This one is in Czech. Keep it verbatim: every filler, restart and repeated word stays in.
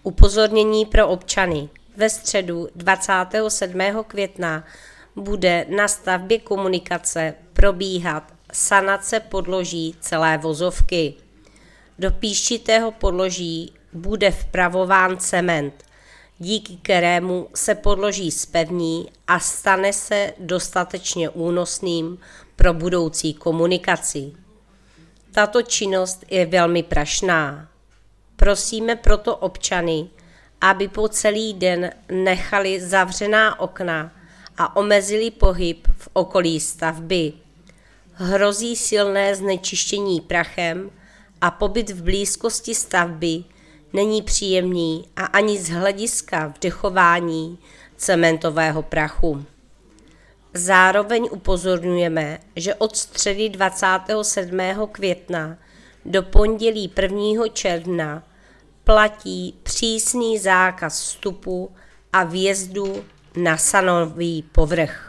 Upozornění pro občany. Ve středu dvacátého sedmého května bude na stavbě komunikace probíhat sanace podloží celé vozovky. Do písčitého podloží bude vpravován cement, díky kterému se podloží zpevní a stane se dostatečně únosným pro budoucí komunikaci. Tato činnost je velmi prašná. Prosíme proto občany, aby po celý den nechali zavřená okna a omezili pohyb v okolí stavby. Hrozí silné znečištění prachem a pobyt v blízkosti stavby není příjemný a ani z hlediska vdechování cementového prachu. Zároveň upozorňujeme, že od středy dvacátého sedmého května do pondělí prvního června platí přísný zákaz vstupu a vjezdu na sanový povrch.